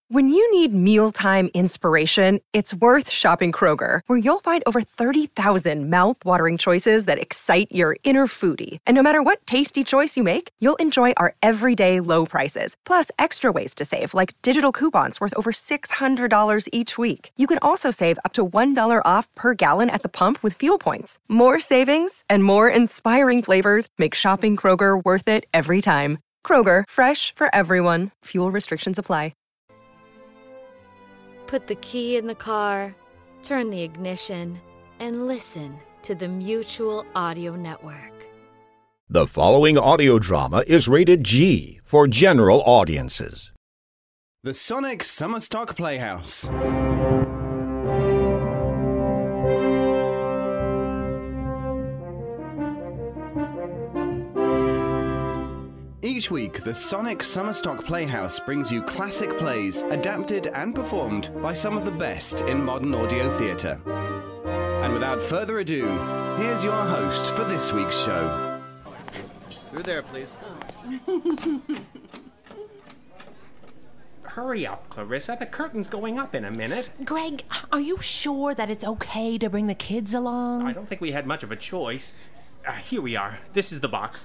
When you need mealtime inspiration, it's worth shopping Kroger, where you'll find over 30,000 mouth-watering choices that excite your inner foodie. And no matter what tasty choice you make, you'll enjoy our everyday low prices, plus extra ways to save, like digital coupons worth over $600 each week. You can also save up to $1 off per gallon at the pump with fuel points. More savings and more inspiring flavors make shopping Kroger worth it every time. Kroger, fresh for everyone. Fuel restrictions apply. Put the key in the car, turn the ignition, and listen to the Mutual Audio Network. The following audio drama is rated G for general audiences. The Sonic Summer Stock Playhouse. Each week, the Sonic Summer Stock Playhouse brings you classic plays adapted and performed by some of the best in modern audio theatre. And without further ado, here's your host for this week's show. Through there, please. Hurry up, Clarissa. The curtain's going up in a minute. Greg, are you sure that it's okay to bring the kids along? I don't think we had much of a choice. Here we are. This is the box.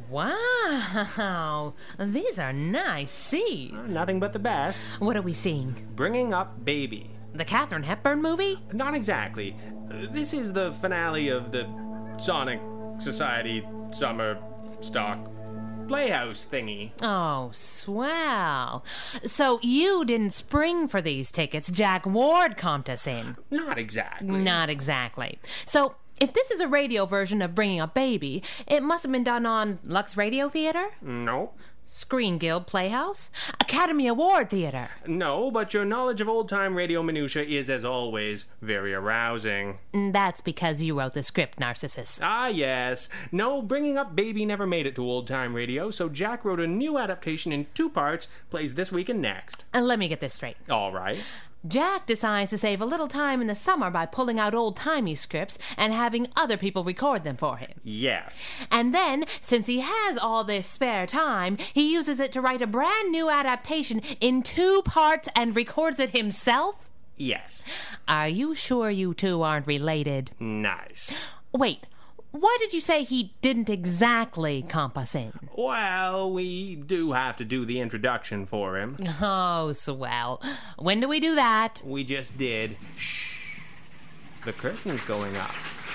Wow, these are nice seats. Nothing but the best. What are we seeing? Bringing Up Baby. The Katharine Hepburn movie? Not exactly. This is the finale of the Sonic Society Summer Stock Playhouse thingy. Oh, swell. So you didn't spring for these tickets. Jack Ward comped us in. Not exactly. Not exactly. So if this is a radio version of Bringing Up Baby, it must have been done on Lux Radio Theater? No. Screen Guild Playhouse? Academy Award Theater? No, but your knowledge of old-time radio minutia is, as always, very arousing. That's because you wrote the script, Narcissus. Ah, yes. No, Bringing Up Baby never made it to old-time radio, so Jack wrote a new adaptation in 2 parts, plays this week and next. And let me get this straight. All right. Jack decides to save a little time in the summer by pulling out old-timey scripts and having other people record them for him. Yes. And then, since he has all this spare time, he uses it to write a brand new adaptation in 2 parts and records it himself? Yes. Are you sure you two aren't related? Nice. Wait, why did you say he didn't exactly comp us in? Well, we do have to do the introduction for him. Oh, swell. When do we do that? We just did. Shh. The curtain's going up.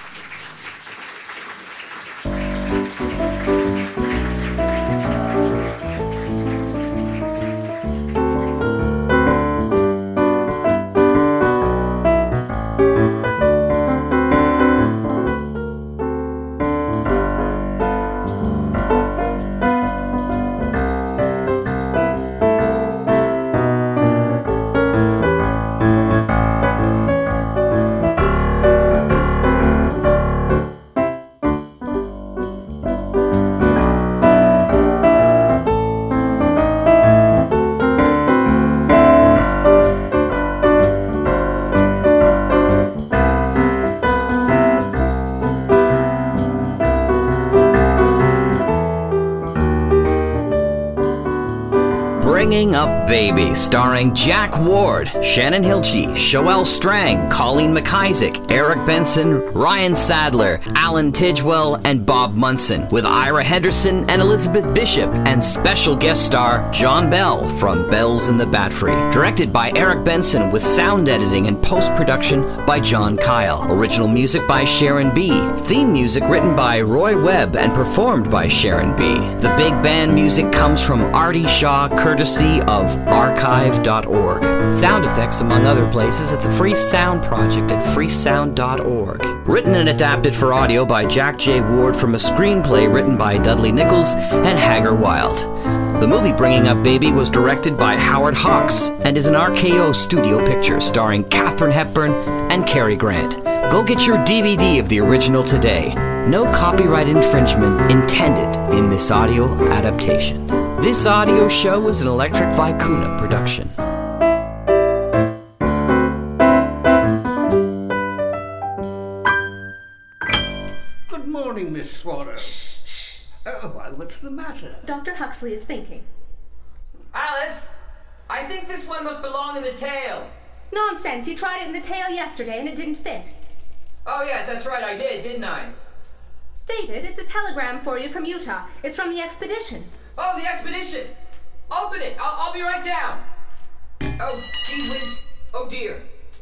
Bringing Up Baby, starring Jack Ward, Shannon Hilchey, Shoel Strang, Colleen McIsaac, Eric Benson, Ryan Sadler, Alan Tidgwell, and Bob Munson, with Ira Henderson and Elizabeth Bishop, and special guest star John Bell from Bells in the Bat Free. Directed by Eric Benson, with sound editing and post-production by John Kyle. Original music by Sharon B. Theme music written by Roy Webb and performed by Sharon B. The big band music comes from Artie Shaw, courtesy of archive.org. Sound effects, among other places, at the Free Sound Project at freesound.org. Written and adapted for audio by Jack J. Ward from a screenplay written by Dudley Nichols and Hagar Wild. The movie Bringing Up Baby was directed by Howard Hawks and is an RKO studio picture starring Katharine Hepburn and Cary Grant. Go get your DVD of the original today. No copyright infringement intended in this audio adaptation. This audio show was an Electric Vicuna production. Good morning, Miss Suarez. Oh, what's the matter? Dr. Huxley is thinking. Alice, I think this one must belong in the tail. Nonsense. You tried it in the tail yesterday and it didn't fit. Oh, yes, that's right, I did, didn't I? David, it's a telegram for you from Utah. It's from the expedition. Oh, the expedition! Open it! I'll be right down! Oh, gee whiz. Oh, dear.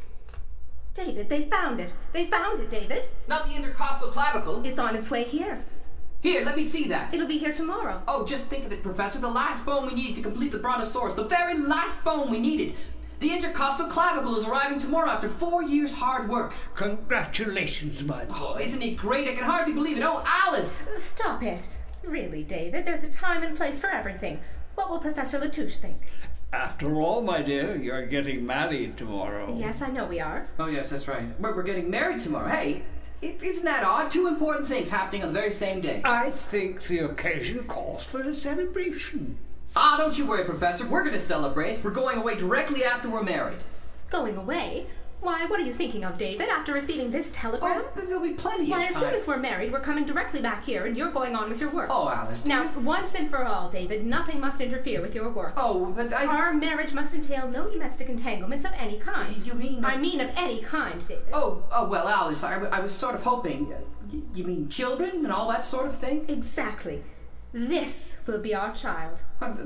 David, they found it. They found it, David. Not the intercostal clavicle. It's on its way here. Here, let me see that. It'll be here tomorrow. Oh, just think of it, Professor. The last bone we needed to complete the Brontosaurus. The very last bone we needed. The intercostal clavicle is arriving tomorrow after 4 years' hard work. Congratulations, my boy. Oh, isn't it great? I can hardly believe it. Oh, Alice! Stop it. Really, David, there's a time and place for everything. What will Professor Latouche think? After all, my dear, you're getting married tomorrow. Yes, I know we are. Oh, yes, that's right. We're getting married tomorrow. Hey, isn't that odd? 2 important things happening on the very same day. I think the occasion calls for a celebration. Ah, don't you worry, Professor. We're going to celebrate. We're going away directly after we're married. Going away? Why, what are you thinking of, David, after receiving this telegram? Oh, there'll be plenty of time. Why, as soon as we're married, we're coming directly back here, and you're going on with your work. Oh, Alice. Now, once and for all, David, nothing must interfere with your work. Oh, but Our marriage must entail no domestic entanglements of any kind. You mean... I mean of any kind, David. Oh, well, Alice, I was sort of hoping... You mean children and all that sort of thing? Exactly. This will be our child.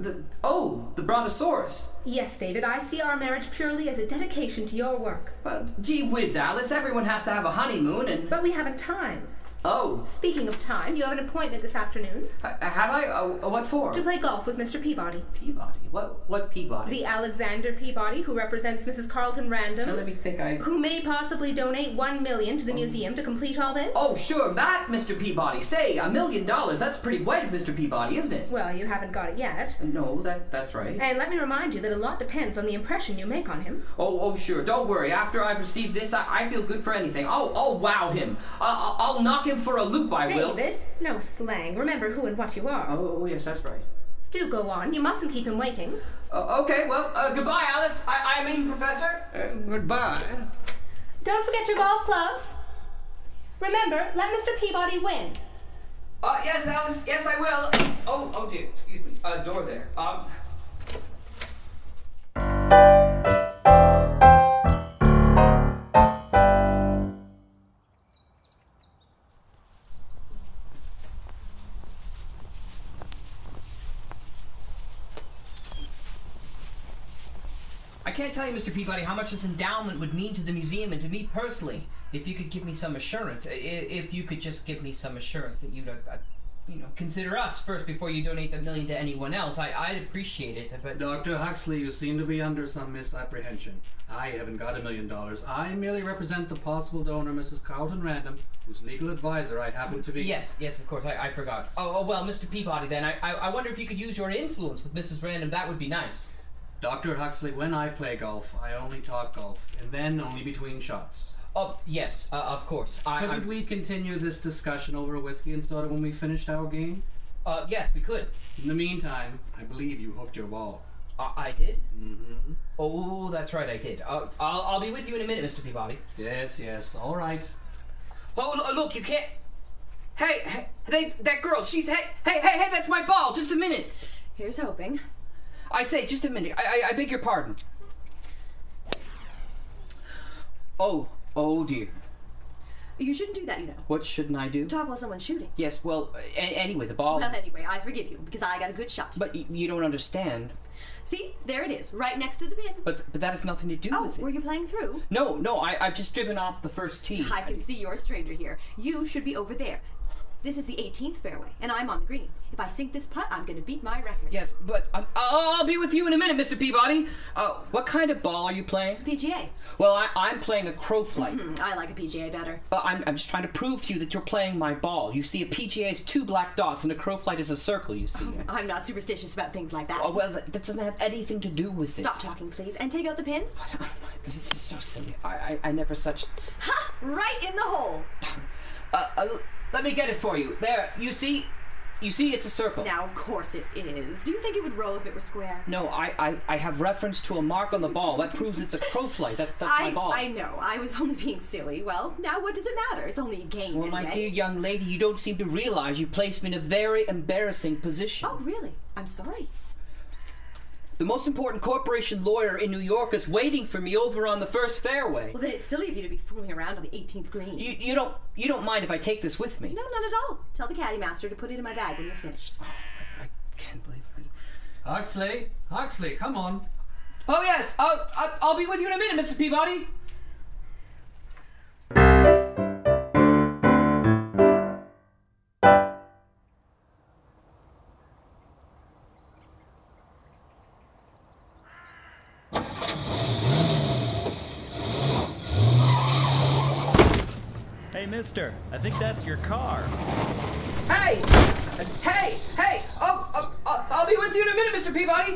The Brontosaurus. Yes, David, I see our marriage purely as a dedication to your work. Gee whiz, Alice, everyone has to have a honeymoon and... But we haven't time. Oh. Speaking of time, you have an appointment this afternoon. Have I? What for? To play golf with Mr. Peabody. Peabody? What Peabody? The Alexander Peabody, who represents Mrs. Carlton Random. Now let me think. Who may possibly donate $1 million to the museum to complete all this. Oh, sure, that Mr. Peabody. Say, $1 million. That's pretty wide, Mr. Peabody, isn't it? Well, you haven't got it yet. No, that's right. And let me remind you that a lot depends on the impression you make on him. Oh, sure. Don't worry. After I've received this, I feel good for anything. I'll wow him. I'll knock him for a loop. I will. David, no slang. Remember who and what you are. Oh, yes, that's right. Do go on. You mustn't keep him waiting. Okay, well, goodbye, Alice. I mean, Professor. Goodbye. Don't forget your golf clubs. Remember, let Mr. Peabody win. Yes, Alice. Yes, I will. Oh dear. Excuse me. Door there. I can't tell you, Mr. Peabody, how much this endowment would mean to the museum and to me personally. If you could give me some assurance, if you could just give me some assurance that you'd, consider us first before you donate that $1 million to anyone else, I'd appreciate it. But Dr. Huxley, you seem to be under some misapprehension. I haven't got $1 million. I merely represent the possible donor, Mrs. Carlton Random, whose legal advisor I happen to be. Yes, of course, I forgot. Oh, well, Mr. Peabody, then, I wonder if you could use your influence with Mrs. Random. That would be nice. Dr. Huxley, when I play golf, I only talk golf, and then only between shots. Oh, yes, of course. Could we continue this discussion over a whiskey and soda when we finished our game? Yes, we could. In the meantime, I believe you hooked your ball. I did? Mm-hmm. Oh, that's right, I did. I'll be with you in a minute, Mr. Peabody. Yes, all right. Oh, look, you can't... Hey, that girl, she's... Hey, that's my ball, just a minute. Here's hoping. I say, just a minute. I beg your pardon. Oh dear. You shouldn't do that, you know. What shouldn't I do? Talk while someone's shooting. Yes, well, anyway, the ball... Well, anyway, I forgive you, because I got a good shot. But you don't understand. See, there it is, right next to the pin. But that has nothing to do with it. Oh, were you playing through? No, I've just driven off the first tee. I can see you're a stranger here. You should be over there. This is the 18th fairway, and I'm on the green. If I sink this putt, I'm going to beat my record. Yes, but I'll be with you in a minute, Mr. Peabody. What kind of ball are you playing? PGA. Well, I'm playing a crow flight. I like a PGA better. I'm just trying to prove to you that you're playing my ball. You see, a PGA is 2 black dots, and a crow flight is a circle, you see. I'm not superstitious about things like that. Oh, well, that doesn't have anything to do with it. Stop talking, please, and take out the pin. This is so silly. I never such... Ha! Right in the hole. Let me get it for you. There, you see it's a circle. Now, of course it is. Do you think it would roll if it were square? No, I have reference to a mark on the ball. That proves it's a crow flight. That's my ball. I know. I was only being silly. Well, now what does it matter? It's only a game. Well, anyway. my dear young lady, you don't seem to realize you placed me in a very embarrassing position. Oh, really? I'm sorry. The most important corporation lawyer in New York is waiting for me over on the first fairway. Well, then it's silly of you to be fooling around on the 18th green. You don't mind if I take this with me? No, not at all. Tell the caddy master to put it in my bag when you're finished. I can't believe it. Huxley, come on. Oh yes, I'll be with you in a minute, Mr. Peabody. Hey, mister, I think that's your car. Hey! I'll be with you in a minute, Mr. Peabody.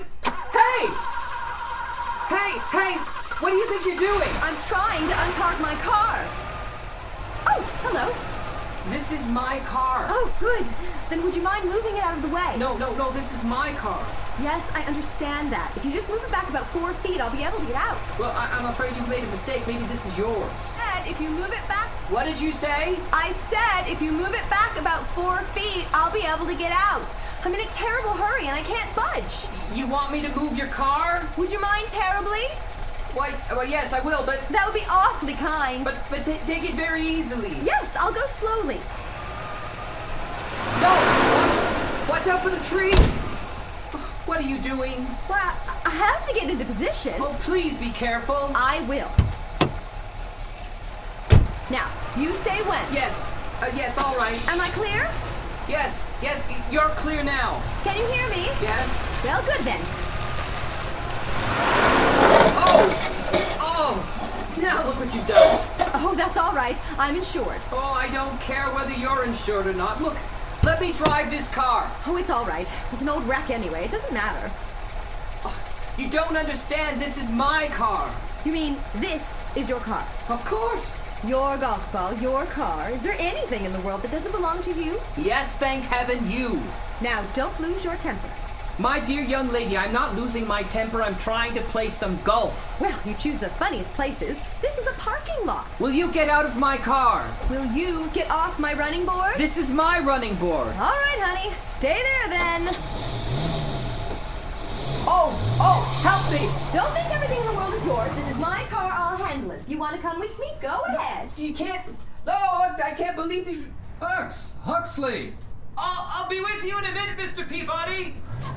Hey! What do you think you're doing? I'm trying to unpark my car. Oh, hello. This is my car. Oh, good. Then would you mind moving it out of the way? No, this is my car. Yes, I understand that. If you just move it back about 4 feet, I'll be able to get out. Well, I'm afraid you made a mistake. Maybe this is yours. Ed, if you move it back... What did you say? I said if you move it back about 4 feet, I'll be able to get out. I'm in a terrible hurry and I can't budge. You want me to move your car? Would you mind terribly? Why, well, yes, I will, but... That would be awfully kind. But take it very easily. Yes, I'll go slowly. No! Watch out for the tree! What are you doing? Well, I have to get into position. Oh, please be careful. I will. Now, you say when. Yes, all right. Am I clear? Yes, you're clear now. Can you hear me? Yes. Well, good then. Oh! Now look what you've done. Oh, that's all right. I'm insured. Oh, I don't care whether you're insured or not. Look, let me drive this car. Oh, it's all right. It's an old wreck anyway. It doesn't matter. Oh, you don't understand. This is my car. You mean this is your car? Of course. Your golf ball, your car. Is there anything in the world that doesn't belong to you? Yes, thank heaven, you. Now, don't lose your temper. My dear young lady, I'm not losing my temper. I'm trying to play some golf. Well, you choose the funniest places. This is a parking lot. Will you get out of my car? Will you get off my running board? This is my running board. All right, honey. Stay there then. Oh, help me. Don't think everything in the world is yours. This is my car. I'll handle it. You want to come with me? Go ahead. You can't. No, I can't believe this. Huxley. I'll be with you in a minute, Mr. Peabody.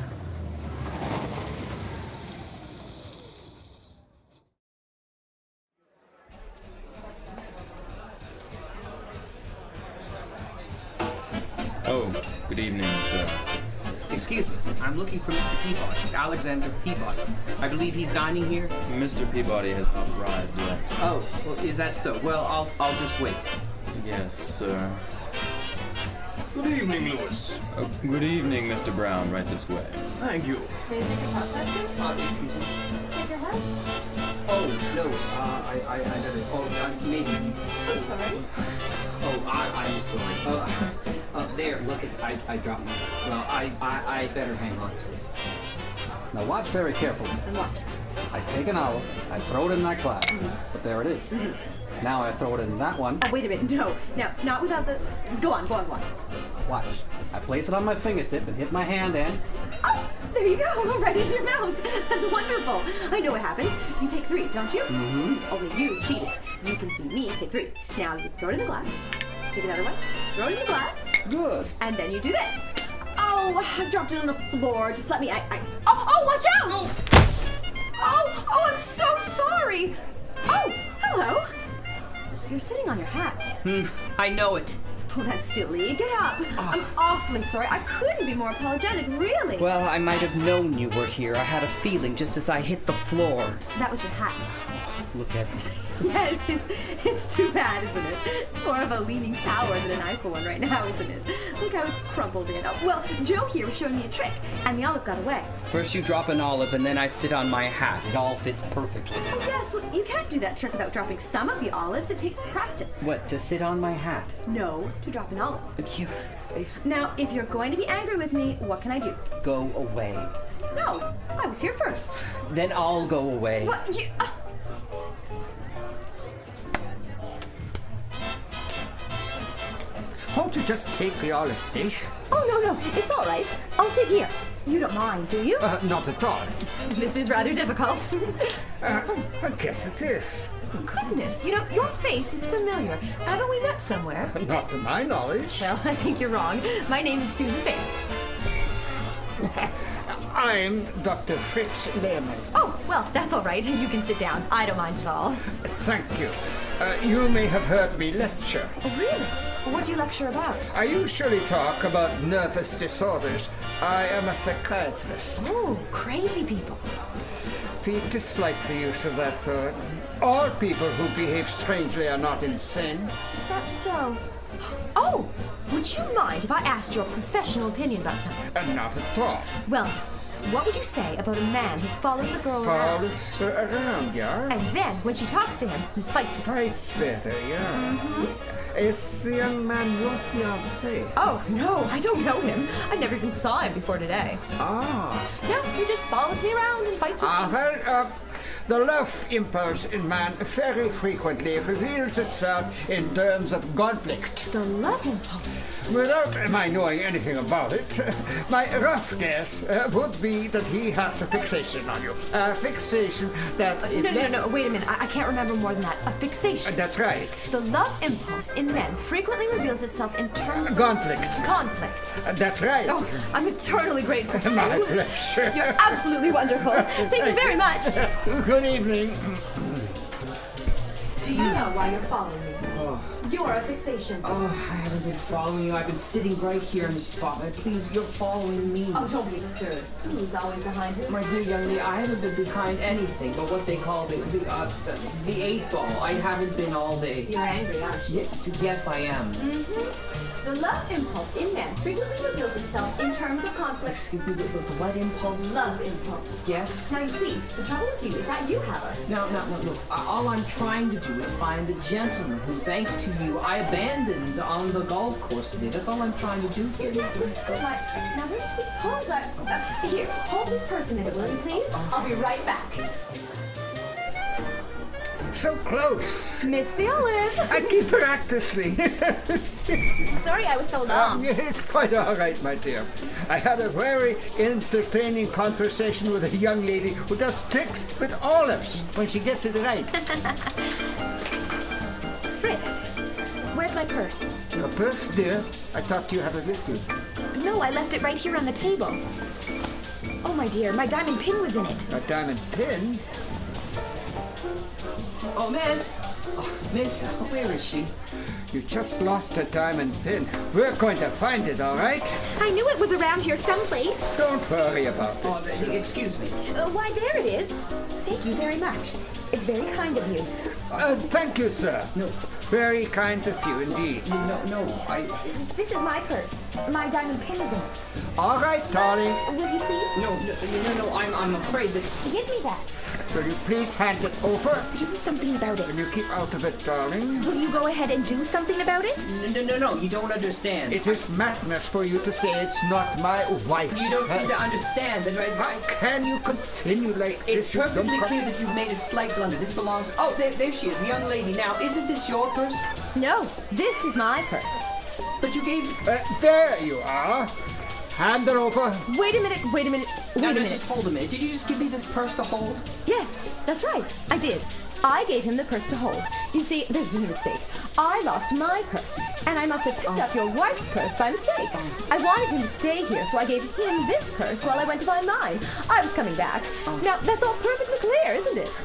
Oh, good evening, sir. Excuse me, I'm looking for Mr. Peabody, Alexander Peabody. I believe he's dining here. Mr. Peabody has not arrived yet. Oh, well, is that so? Well, I'll just wait. Yes, sir. Good evening, Lewis. Good evening, Mr. Brown. Right this way. Thank you. May I take your top hat, sir? Excuse me. Take your hat? Oh, no, I better. Oh, maybe. I'm sorry. Oh, I'm sorry. There, look, I dropped my. Well, I better hang on to it. Now watch very carefully. And watch. I take an olive, I throw it in that glass, but there it is. Now I throw it in that one. Oh, wait a minute. No, not without the... Go on. Watch. I place it on my fingertip and hit my hand and... Oh, there you go. Right into your mouth. That's wonderful. I know what happens. You take 3, don't you? Mm-hmm. Only you cheated. You can see me take 3. Now you throw it in the glass. Take another one. Throw it in the glass. Good. And then you do this. Oh, I dropped it on the floor. Just let me... Oh, watch out! Oh, I'm so sorry. Oh, hello. You're sitting on your hat. I know it. Oh, that's silly. Get up. I'm awfully sorry. I couldn't be more apologetic, really. Well, I might have known you were here. I had a feeling just as I hit the floor. That was your hat. Look at it. Yes, it's too bad, isn't it? It's more of a leaning tower than an Eiffel one right now, isn't it? Look how it's crumpled in. Oh, well, Joe here was showing me a trick, and the olive got away. First you drop an olive, and then I sit on my hat. It all fits perfectly. Oh, yes, well, you can't do that trick without dropping some of the olives. It takes practice. What, to sit on my hat? No, to drop an olive. But you... Now, if you're going to be angry with me, what can I do? Go away. No, I was here first. Then I'll go away. What? You... Won't you just take the olive dish? Oh, no, it's all right. I'll sit here. You don't mind, do you? Not at all. This is rather difficult. I guess it is. Goodness, you know, your face is familiar. Haven't we met somewhere? Not to my knowledge. Well, I think you're wrong. My name is Susan Bates. I'm Dr. Fritz Lehmann. Oh, well, that's all right. You can sit down. I don't mind at all. Thank you. You may have heard me lecture. Oh, really? What do you lecture about? I usually talk about nervous disorders. I am a psychiatrist. Oh, crazy people. We dislike the use of that word. All people who behave strangely are not insane. Is that so? Oh, would you mind if I asked your professional opinion about something? Not at all. Well, what would you say about a man who follows a girl around? Follows her around, yeah? And then, when she talks to him, he fights with her. Fights with her, yeah. Mm-hmm. Is the young man your fiancé? Oh, no, I don't know him. I never even saw him before today. Ah. No, he just follows me around and fights with me. Well, the love impulse in man very frequently reveals itself in terms of conflict. The love impulse? Without my knowing anything about it, my rough guess would be that he has a fixation on you. A fixation that... No, wait a minute. I can't remember more than that. A fixation. That's right. The love impulse in men frequently reveals itself in terms of... Conflict. Conflict. That's right. Oh, I'm eternally grateful to you. My pleasure. You're absolutely wonderful. Thank you very much. Good evening. Do you know why you're following me? Oh. You're a fixation. Oh, I haven't been following you. I've been sitting right here in the spotlight. Please, you're following me. Oh, don't be absurd. Who's always behind you? My dear young lady, I haven't been behind anything but what they call the 8 ball. I haven't been all day. You're angry, aren't you? Yes, I am. Mm-hmm. The love impulse in men frequently reveals itself in terms of conflict. Excuse me, the what impulse? Love impulse. Yes? Now, you see, the trouble with you is that you have it. No. All I'm trying to do is find the gentleman who, thanks to you, I abandoned on the golf course today. That's all I'm trying to do here. This is my... Now, where do you suppose I... Here, hold this purse a minute, will you, please? I'll be right back. So close. Miss the olive. I keep practicing. Sorry I was so long. It's quite all right, my dear. I had a very entertaining conversation with a young lady who does tricks with olives when she gets it right. Fritz, where's my purse? Your purse, dear? I thought you had it with you. No, I left it right here on the table. Oh, my dear, my diamond pin was in it. A diamond pin? Oh, Miss! Oh, Miss, where is she? You just lost a diamond pin. We're going to find it, all right? I knew it was around here someplace. Don't worry about it. Oh, excuse me. Why, there it is. Thank you very much. It's very kind of you. Thank you, sir. No, very kind of you indeed. No, This is my purse. My diamond pin is in it. All right, darling. Will you please? No, I'm afraid that... Give me that. Will you please hand it over? Do something about it. Will you keep out of it, darling? Will you go ahead and do something about it? No, you don't understand. It is madness for you to say it's not my wife. You don't seem to understand that How can you continue like this? It's perfectly clear that that you've made a slight blunder. This belongs... Oh, there she is, the young lady. Now, isn't this your purse? No, this is my purse. But you gave... There you are. Hand it over. Wait a minute. No, just hold a minute. Did you just give me this purse to hold? Yes, that's right. I did. I gave him the purse to hold. You see, there's been a mistake. I lost my purse, and I must have picked up your wife's purse by mistake. I wanted him to stay here, so I gave him this purse while I went to find mine. I was coming back. Now, that's all perfectly clear, isn't it?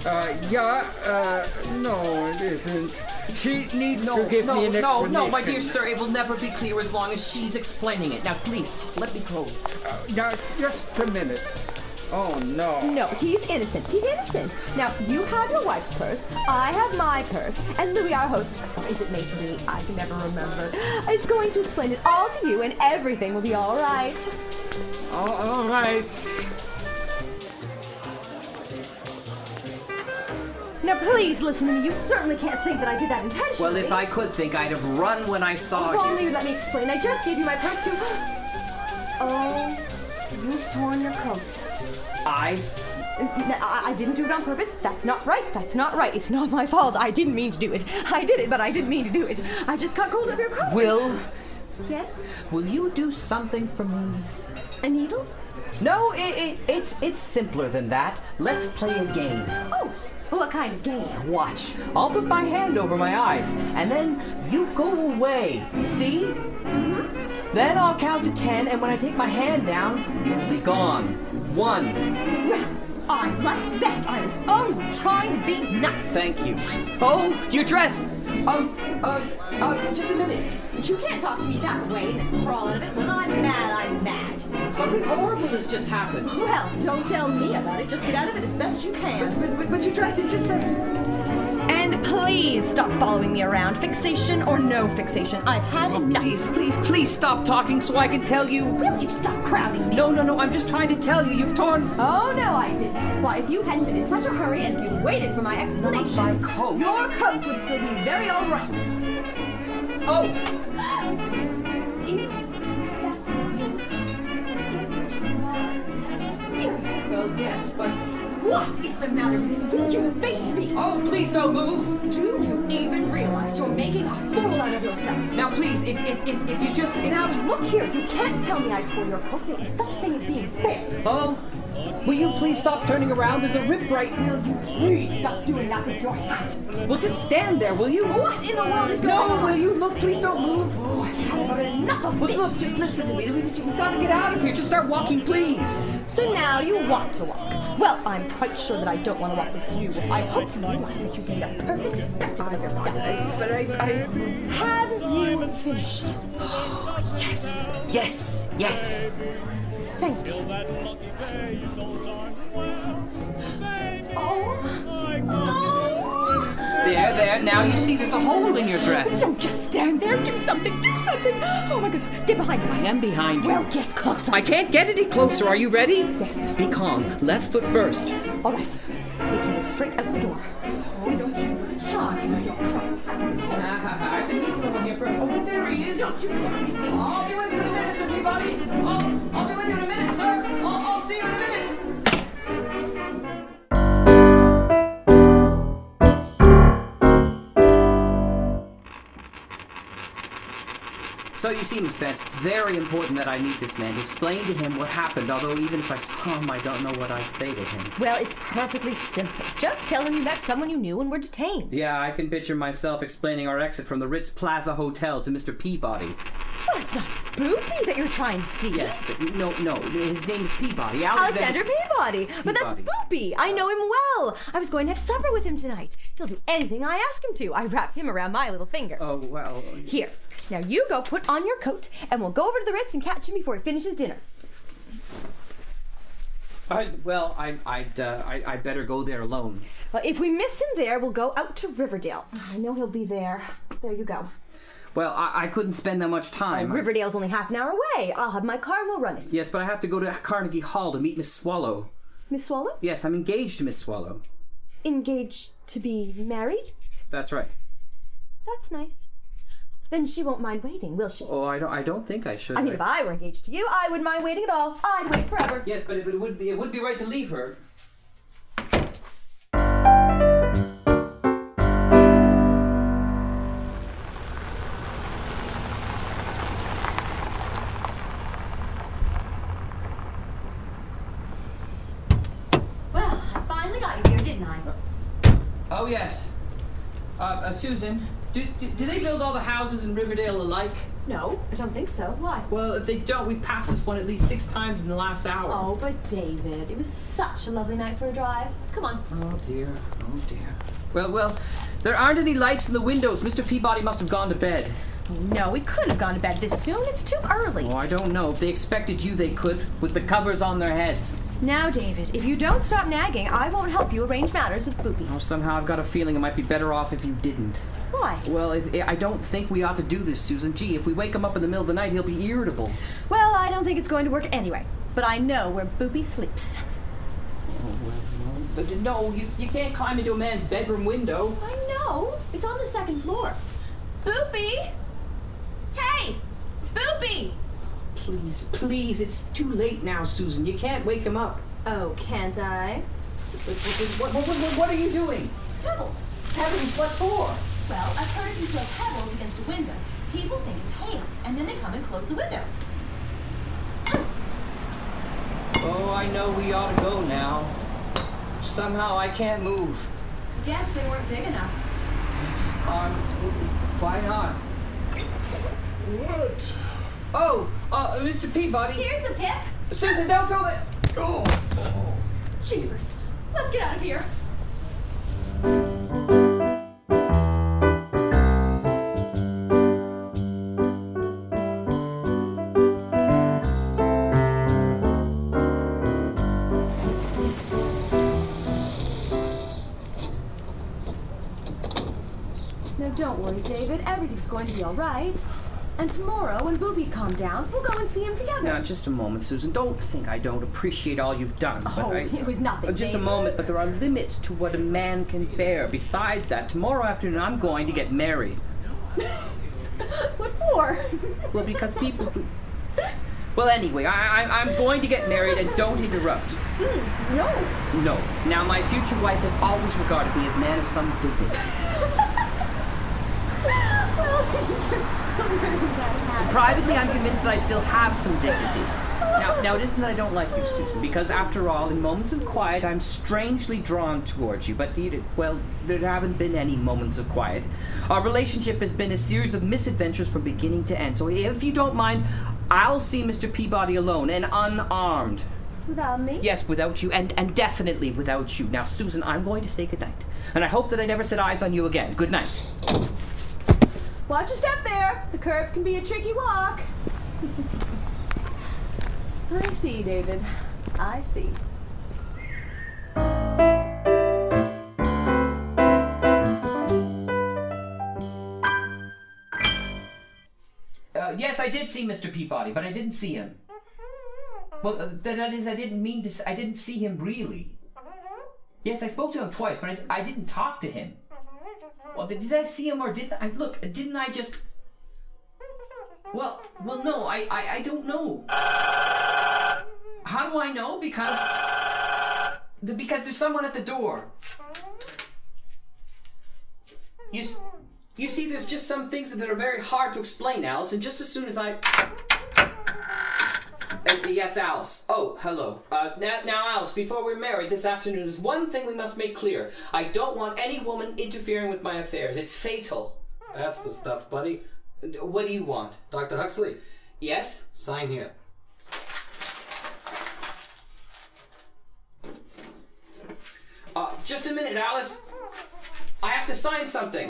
No, it isn't. She needs to give me an explanation. No, my dear sir, it will never be clear as long as she's explaining it. Now, please, just let me go. Now, just a minute. Oh, no. No, he's innocent. He's innocent. Now, you have your wife's purse, I have my purse, and Louis, our host, is it Maitre D? I can never remember. It's going to explain it all to you, and everything will be all right. All right. Now, please listen to me. You certainly can't think that I did that intentionally. Well, if I could think, I'd have run when I saw you. If only you let me explain. I just gave you my purse to... Oh, you've torn your coat. I didn't do it on purpose. That's not right. It's not my fault. I didn't mean to do it. I did it, but I didn't mean to do it. I just got hold of your coat. Will? Yes? Will you do something for me? A needle? No, it's simpler than that. Let's play a game. Oh, what kind of game? Watch. I'll put my hand over my eyes, and then you go away. See? Mm-hmm. Then I'll count to 10, and when I take my hand down, you'll be gone. 1. Well, I like that. I was only trying to be nice. Thank you. Oh, your dress! Just a minute. You can't talk to me that way and then crawl out of it. When I'm mad. Something horrible has just happened. Well, don't tell me about it. Just get out of it as best you can. But your dress, it's just a... And please stop following me around. Fixation or no fixation. I've had enough. Please stop talking so I can tell you. Will you stop crowding me? No, I'm just trying to tell you. You've torn... Oh, no, I didn't. Why, if you hadn't been in such a hurry and if you'd waited for my explanation, your coat would still be very all right. Oh! Is that your Well, yes, but... What is the matter with you? Will you face me? Oh, please don't move! Do you even realize you're making a fool out of yourself? Now, please, if you just... Now, look here. You can't tell me I tore your coat. There is such a thing as being fair. Oh, will you please stop turning around? There's a rip right... Will you please stop doing that with your hat? Well, just stand there, will you? What in the world is going on? No, will you? Look, please don't move. Oh, I've had about enough of this. Look, just listen to me. We've got to get out of here. Just start walking, please. So now you want to walk. Well, I'm quite sure that I don't want to walk with you. I hope you realize that you've made a perfect spectacle of yourself. But I... Have you finished? Oh, yes. Thank you. There. Now you see there's a hole in your dress. Don't just stand there. Do something. Oh, my goodness. Get behind me. I am behind you. Well, get closer. I can't get any closer. Are you ready? Yes. Be calm. Left foot first. All right. We can go straight out the door. Oh, don't you charm me. You're crying. I have to meet someone here first. Oh, there he is. Don't you dare leave me. I'll be with you in a minute, Mr. Peabody. I'll be with you in a minute, sir. I'll see you in a minute. So you see, Miss Vance, it's very important that I meet this man to explain to him what happened, although even if I saw him, I don't know what I'd say to him. Well, it's perfectly simple. Just tell him you met someone you knew and were detained. Yeah, I can picture myself explaining our exit from the Ritz Plaza Hotel to Mr. Peabody. Well, it's not Boopy that you're trying to see. Yes, no, his name is Peabody. Alexander Peabody. But that's Boopy. I know him well. I was going to have supper with him tonight. He'll do anything I ask him to. I wrap him around my little finger. Oh, well... Here. Now you go put on your coat, and we'll go over to the Ritz and catch him before he finishes dinner. I'd better go there alone. Well, if we miss him there, we'll go out to Riverdale. I know he'll be there. There you go. Well, I couldn't spend that much time. Riverdale's only half an hour away. I'll have my car and we'll run it. Yes, but I have to go to Carnegie Hall to meet Miss Swallow. Miss Swallow? Yes, I'm engaged to Miss Swallow. Engaged to be married? That's right. That's nice. Then she won't mind waiting, will she? Oh, I don't think I should. I mean, if I were engaged to you, I wouldn't mind waiting at all. I'd wait forever. Yes, but it would be right to leave her. Well, I finally got you here, didn't I? Oh, yes. Susan, do they build all the houses in Riverdale alike? No, I don't think so. Why? Well, if they don't, we passed this one at least 6 times in the last hour. Oh, but David, it was such a lovely night for a drive. Come on. Oh, dear. Well, there aren't any lights in the windows. Mr. Peabody must have gone to bed. No, we couldn't have gone to bed this soon. It's too early. Oh, I don't know. If they expected you, they could, with the covers on their heads. Now, David, if you don't stop nagging, I won't help you arrange matters with Boopy. Oh, somehow I've got a feeling it might be better off if you didn't. Why? Well, I don't think we ought to do this, Susan. Gee, if we wake him up in the middle of the night, he'll be irritable. Well, I don't think it's going to work anyway. But I know where Boopy sleeps. Oh, well, no, you can't climb into a man's bedroom window. I know. It's on the 2nd floor. Boopy! Hey! Boopy! Please, it's too late now, Susan. You can't wake him up. Oh, can't I? What are you doing? Pebbles. Pebbles? What for? Well, I've heard if you throw pebbles against a window, people think it's hail, and then they come and close the window. Oh, I know we ought to go now. Somehow I can't move. Guess they weren't big enough. Why not? What? Oh, Mr. Peabody. Here's a pip. Susan, don't throw that. Oh. Jeepers. Let's get out of here. Now don't worry, David. Everything's going to be all right. And tomorrow, when Boobies calm down, we'll go and see him together. Now, just a moment, Susan. Don't think I don't appreciate all you've done. Oh, it was nothing, Just David. a moment, but there are limits to what a man can bear. Besides that, tomorrow afternoon I'm going to get married. What for? Well, because people... Well, anyway, I'm going to get married, and don't interrupt. No. No. Now, my future wife has always regarded me as a man of some dignity. Well, you're still learning that habit. Privately, I'm convinced that I still have some dignity. Now, it isn't that I don't like you, Susan, because after all, in moments of quiet, I'm strangely drawn towards you. But, well, there haven't been any moments of quiet. Our relationship has been a series of misadventures from beginning to end. So if you don't mind, I'll see Mr. Peabody alone and unarmed. Without me? Yes, without you, and definitely without you. Now, Susan, I'm going to say goodnight. And I hope that I never set eyes on you again. Good night. Watch your step there. The curb can be a tricky walk. I see, David. I see. Yes, I did see Mr. Peabody, but I didn't see him. Well, that is, I didn't see him really. Yes, I spoke to him twice, but I didn't talk to him. Well, did I see him or didn't I? Look, didn't I just... Well, no, I don't know. How do I know? Because there's someone at the door. You see, there's just some things that are very hard to explain, Alice, and just as soon as I... yes, Alice. Oh, hello. Now, Alice, before we're married this afternoon, there's one thing we must make clear. I don't want any woman interfering with my affairs. It's fatal. That's the stuff, buddy. What do you want? Dr. Huxley. Yes? Sign here. Just a minute, Alice. I have to sign something.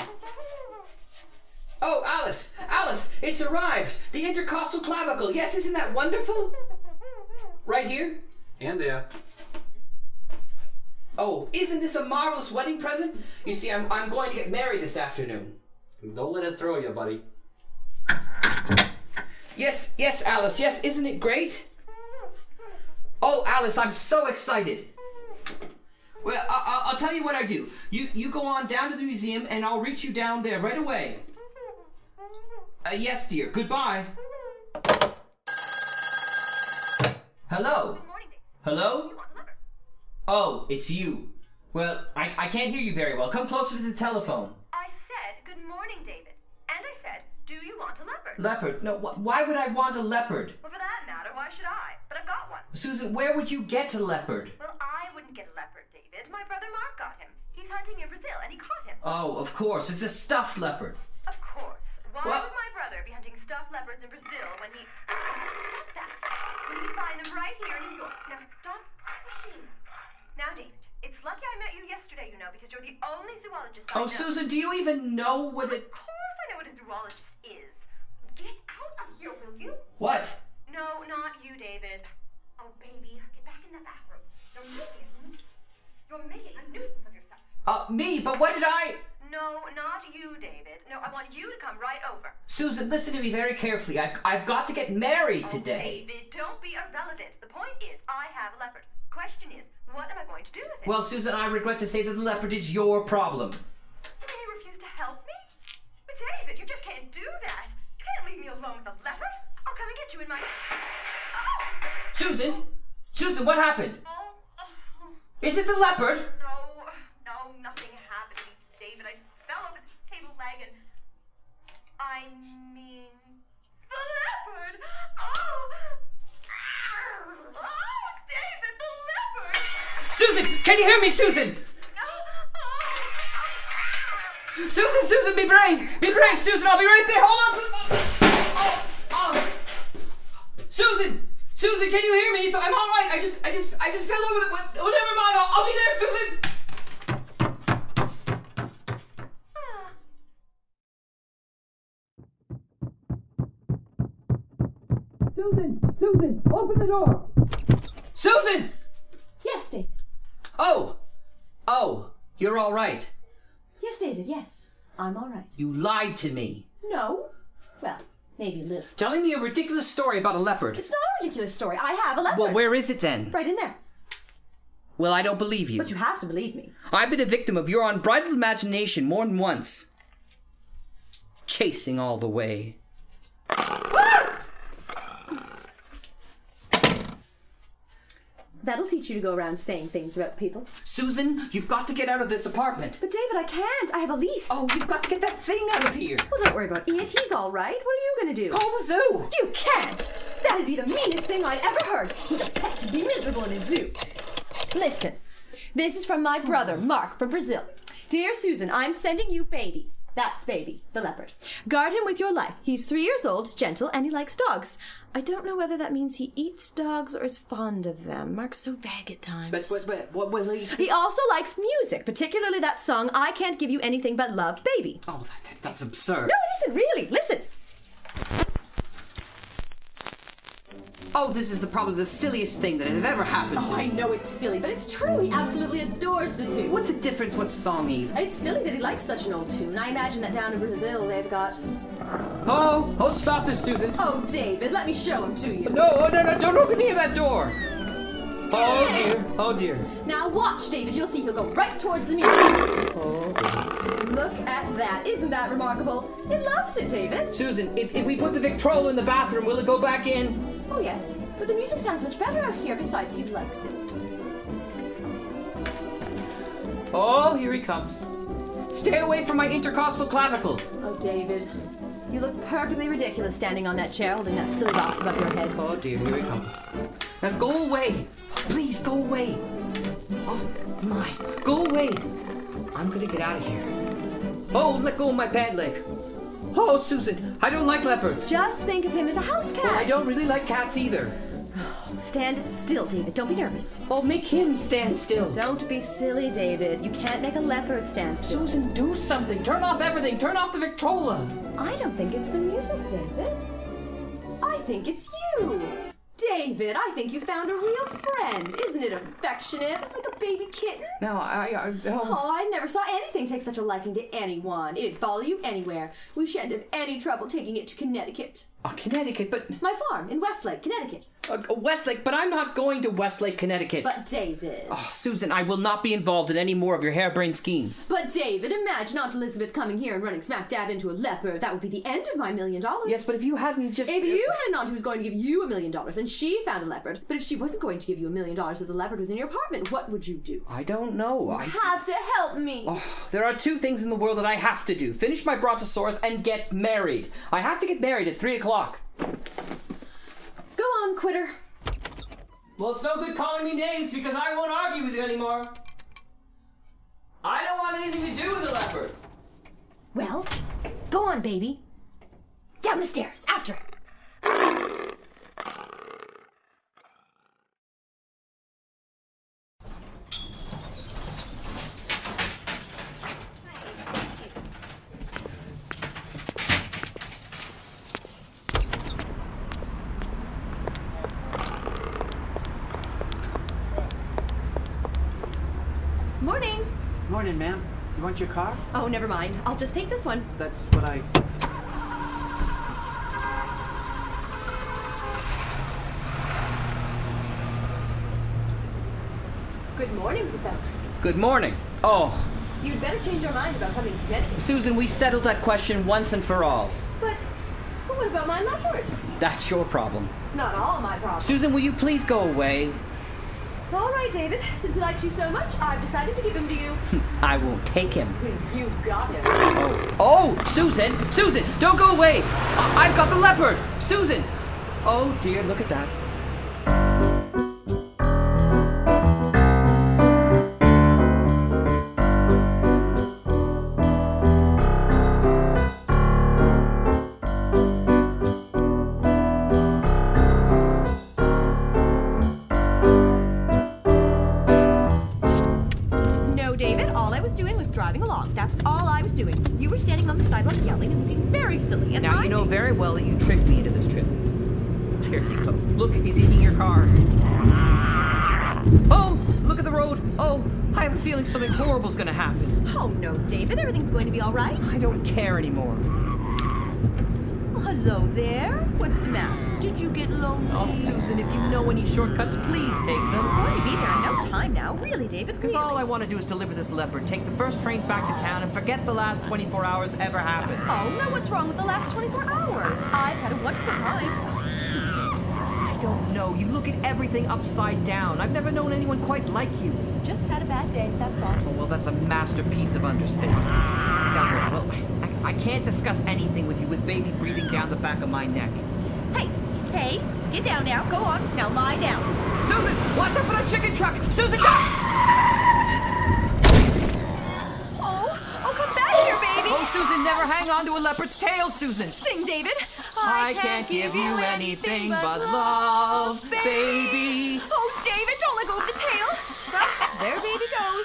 Oh, Alice! Alice! It's arrived! The intercostal clavicle! Yes, isn't that wonderful? Right here? And there. Oh, isn't this a marvelous wedding present? You see, I'm going to get married this afternoon. Don't let it throw you, buddy. Yes, Alice. Yes, isn't it great? Oh, Alice, I'm so excited. Well, I'll tell you what I do. You go on down to the museum, and I'll reach you down there right away. Yes, dear. Goodbye. Hello? Hello? Oh, it's you. Well, I can't hear you very well. Come closer to the telephone. I said, good morning, David. And I said, do you want a leopard? Leopard? No, why would I want a leopard? Well, for that matter, why should I? But I've got one. Susan, where would you get a leopard? Well, I wouldn't get a leopard, David. My brother Mark got him. He's hunting in Brazil, and he caught him. Oh, of course. It's a stuffed leopard. Of course. Why would my brother be hunting stuffed leopards in Brazil when he... Stop that! When we find them right here in New York. Now, stop pushing. Now, David, it's lucky I met you yesterday, you know, because you're the only zoologist I know. Susan, do you even know what it... Of course I know what a zoologist is. Get out of here, will you? What? No, not you, David. Oh, baby, get back in the bathroom. You're making a nuisance of yourself. Me? But what did I... No, not you, David. No, I want you to come right over. Susan, listen to me very carefully. I've got to get married today. David, don't be irrelevant. The point is, I have a leopard. Question is, what am I going to do with it? Well, Susan, I regret to say that the leopard is your problem. You mean you refuse to help me? But David, you just can't do that. You can't leave me alone with the leopard. I'll come and get you in my... Oh! Susan, what happened? Is it the leopard? No, nothing happened to me, David. I just fell over this table leg and... I mean... The leopard! Oh, David! Susan! Can you hear me, Susan? Susan, be brave! Be brave, Susan! I'll be right there! Hold on! Susan! Susan, can you hear me? I'm all right. I just fell over the... Oh, never mind. I'll be there, Susan! Susan, open the door! Susan! Yes, David. Oh, you're all right. Yes, David, yes. I'm all right. You lied to me. No. Well, maybe a little. Telling me a ridiculous story about a leopard. It's not a ridiculous story. I have a leopard. Well, where is it then? Right in there. Well, I don't believe you. But you have to believe me. I've been a victim of your unbridled imagination more than once. Chasing all the way. That'll teach you to go around saying things about people. Susan, you've got to get out of this apartment. But David, I can't. I have a lease. Oh, you've got to get that thing out of here. Well, don't worry about it. He's all right. What are you going to do? Call the zoo. You can't. That'd be the meanest thing I'd ever heard. He's a pet. He'd be miserable in his zoo. Listen, this is from my brother, Mark, from Brazil. Dear Susan, I'm sending you Baby. That's Baby, the leopard. Guard him with your life. He's 3 years old, gentle, and he likes dogs. I don't know whether that means he eats dogs or is fond of them. Mark's so vague at times. But what will he... He also likes music, particularly that song, I Can't Give You Anything But Love, Baby. Oh, that's absurd. No, it isn't really. Listen. Oh, this is probably the silliest thing that has ever happened to me. Oh, I know it's silly, but it's true. He absolutely adores the tune. What's the difference what song he... It's silly that he likes such an old tune. I imagine that down in Brazil they've got... Oh, stop this, Susan. Oh, David, let me show him to you. No, don't open near that door. Oh, dear. Now watch, David. You'll see he'll go right towards the music. Look at that. Isn't that remarkable? It loves it, David. Susan, if we put the Victrola in the bathroom, will it go back in? Oh, yes. But the music sounds much better out here. Besides, he likes it. Oh, here he comes. Stay away from my intercostal clavicle. Oh, David. You look perfectly ridiculous standing on that chair holding that silly box above your head. Oh, dear. Here he comes. Now go away. Please, go away. Oh, my. Go away. I'm gonna get out of here. Oh, let go of my pant leg. Oh, Susan, I don't like leopards. Just think of him as a house cat. Well, I don't really like cats either. Stand still, David. Don't be nervous. Oh, make him stand still. Don't be silly, David. You can't make a leopard stand still. Susan, do something. Turn off everything. Turn off the Victrola. I don't think it's the music, David. I think it's you. David, I think you found a real friend. Isn't it affectionate? Like a baby kitten? No, Oh, I never saw anything take such a liking to anyone. It'd follow you anywhere. We shan't have any trouble taking it to Connecticut. Connecticut, but... My farm in Westlake, Connecticut. Westlake, but I'm not going to Westlake, Connecticut. But David... Oh, Susan, I will not be involved in any more of your harebrained schemes. But David, imagine Aunt Elizabeth coming here and running smack dab into a leopard. That would be the end of my $1 million. Yes, but if you hadn't just... If you had an aunt who was going to give you $1 million and she found a leopard, but if she wasn't going to give you $1 million if the leopard was in your apartment, what would you do? I don't know. You have to help me. Oh, there are 2 things in the world that I have to do. Finish my brontosaurus and get married. I have to get married at 3 o'clock. Go on, quitter. Well, it's no good calling me names because I won't argue with you anymore. I don't want anything to do with the leopard. Well, go on, baby. Down the stairs, after it. Morning. Morning, ma'am. You want your car? Oh, never mind. I'll just take this one. That's what I... Good morning, Professor. Good morning. Oh. You'd better change your mind about coming to Connecticut. Susan, we settled that question once and for all. But what about my leopard? That's your problem. It's not all my problem. Susan, will you please go away? All right, David. Since he likes you so much, I've decided to give him to you. I won't take him. You got him. Oh, Susan! Susan, don't go away! I've got the leopard! Susan! Oh dear, look at that. was doing was driving along. That's all I was doing. You were standing on the sidewalk yelling and looking very silly. And Now, you know very well that you tricked me into this trip. Here you go. Look, he's eating your car. Oh, look at the road. Oh, I have a feeling something horrible's gonna happen. Oh, no, David. Everything's going to be all right. I don't care anymore. Well, hello there. What's the matter? Did you get lonely? Oh, Susan, if you know any shortcuts, please take them. We're going to be there in no time now. Really, David, Because really. all I want to do is deliver this leopard, take the first train back to town, and forget the last 24 hours ever happened. Oh, no, what's wrong with the last 24 hours? I've had a wonderful time. Susan, I don't know. You look at everything upside down. I've never known anyone quite like you. Just had a bad day, that's all. Oh, well, that's a masterpiece of understatement. Now, well, I can't discuss anything with you with baby breathing down the back of my neck. Hey, get down now. Go on. Now lie down. Susan, watch out for that chicken truck! Susan, go! Oh, come back here, baby. Oh, Susan, never hang on to a leopard's tail, Susan. Sing, David. I can't give you anything but love, baby. Oh, David, don't let go of the tail. Well, there baby goes.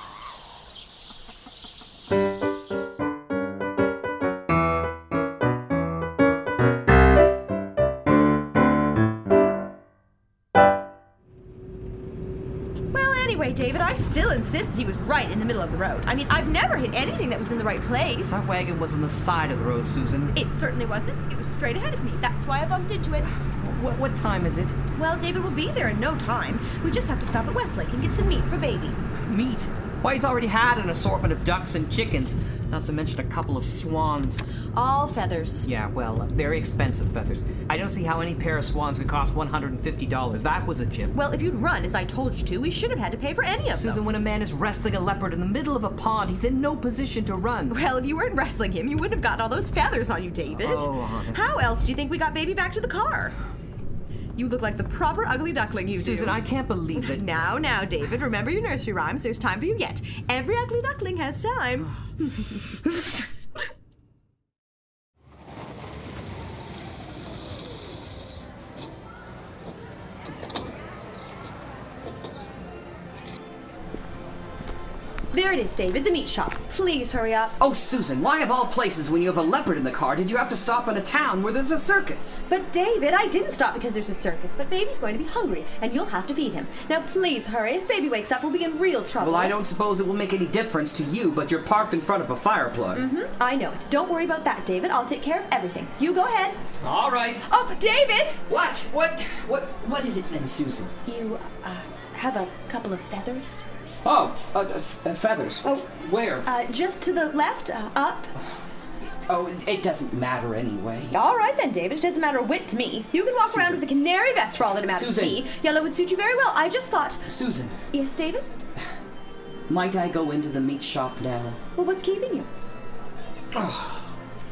Anyway, David, I still insist that he was right in the middle of the road. I mean, I've never hit anything that was in the right place. That wagon was on the side of the road, Susan. It certainly wasn't. It was straight ahead of me. That's why I bumped into it. What time is it? Well, David, we'll be there in no time. We just have to stop at Westlake and get some meat for baby. Meat? Why, he's already had an assortment of ducks and chickens, not to mention a couple of swans. All feathers. Yeah, well, very expensive feathers. I don't see how any pair of swans could cost $150. That was a chip. Well, if you'd run as I told you to, we should have had to pay for any of them. Susan, when a man is wrestling a leopard in the middle of a pond, he's in no position to run. Well, if you weren't wrestling him, you wouldn't have gotten all those feathers on you, David. Oh, honest. How else do you think we got baby back to the car? You look like the proper ugly duckling, you do. Susan, I can't believe it. Now, David, remember your nursery rhymes. There's time for you yet. Every ugly duckling has time. There it is, David, the meat shop. Please hurry up. Oh, Susan, why of all places, when you have a leopard in the car, did you have to stop in a town where there's a circus? But, David, I didn't stop because there's a circus, but baby's going to be hungry, and you'll have to feed him. Now, please hurry. If baby wakes up, we'll be in real trouble. Well, I don't suppose it will make any difference to you, but you're parked in front of a fire plug. Mm-hmm. I know it. Don't worry about that, David. I'll take care of everything. You go ahead. All right. Oh, David! What is it then, Susan? You, have a couple of feathers? Oh, feathers. Oh. Where? Just to the left, up. Oh, it doesn't matter anyway. All right then, David. It doesn't matter a whit to me. You can walk around with a canary vest for all that it matters to me. Yellow would suit you very well. I just thought... Susan. Yes, David? Might I go into the meat shop now? Well, what's keeping you? Oh.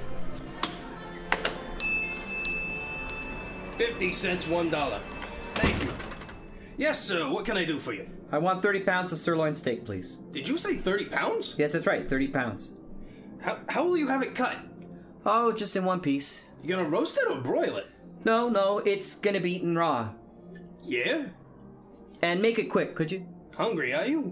50 cents, $1. Thank you. Yes, sir. What can I do for you? I want 30 pounds of sirloin steak, please. Did you say 30 pounds? Yes, that's right, 30 pounds. How will you have it cut? Oh, just in one piece. You gonna roast it or broil it? No, it's gonna be eaten raw. Yeah? And make it quick, could you? Hungry, are you?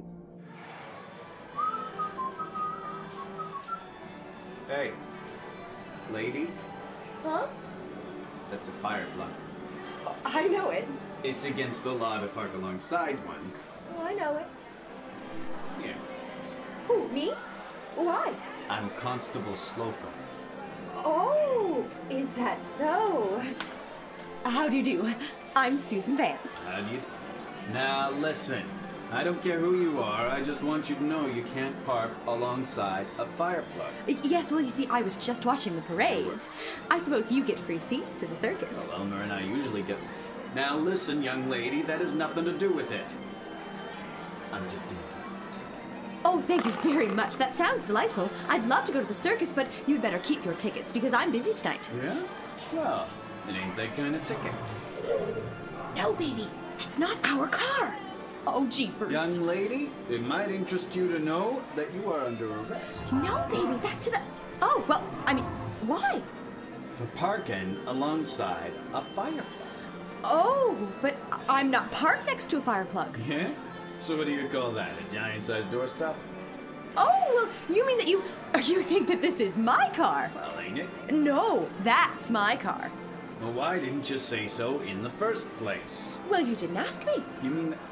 Hey, lady? Huh? That's a fire plug. I know it. It's against the law to park alongside one. Oh, I know it. Yeah. Who, me? Why? I'm Constable Sloper. Oh, is that so? How do you do? I'm Susan Vance. How do you do? Now listen, I don't care who you are, I just want you to know you can't park alongside a fire plug. Yes, well, you see, I was just watching the parade. I suppose you get free seats to the circus. Well, Elmer and I usually get... Now listen, young lady, that has nothing to do with it. I'm just gonna... Oh, thank you very much. That sounds delightful. I'd love to go to the circus, but you'd better keep your tickets because I'm busy tonight. Yeah? Well, it ain't that kind of ticket. No, baby. It's not our car. Oh, jeepers. Young lady, it might interest you to know that you are under arrest. No, baby. Back to the... Oh, well, I mean, why? For parking alongside a fire plug. Oh, but I'm not parked next to a fire plug. Yeah? So what do you call that? A giant-sized doorstop? Oh, well, you mean that you think that this is my car? Well, ain't it? No, that's my car. Well, why didn't you say so in the first place? Well, you didn't ask me. You mean that...